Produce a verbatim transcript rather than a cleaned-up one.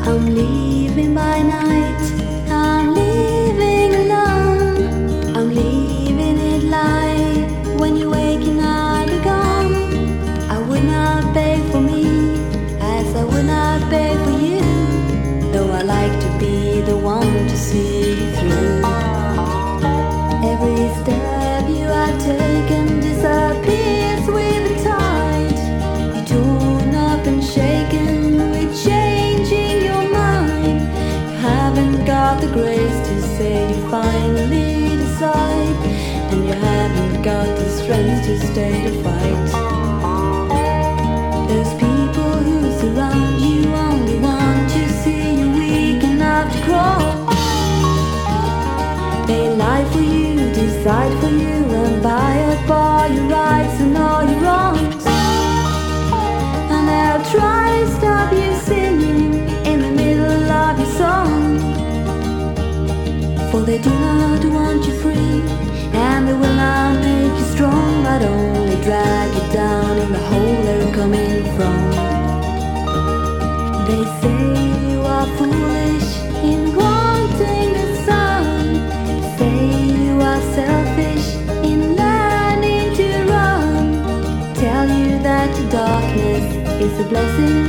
I'm leaving by night, I'm leaving alone. I'm leaving it light. When you're waking I'll be gone. I would not beg for me, as I would not beg for you, though I like to be the one to see you through. Every step you have taken disappears with the tide. You're torn up and shaken with changing your mind. You haven't got the grace to say you finally decide, and you haven't got the strength to stay to fight. Those people who surround you only want to see you weak enough to crawl. They lie for you, decide for you, and buy up all your rights and all your wrongs. And they'll try to stop you singing in the middle of your song, for they do not want you free, and they will not make you strong, but only drag you down in the hole they're coming from. They say you are foolish in wanting the sun, say you are selfish in learning to run, tell you that the darkness is a blessing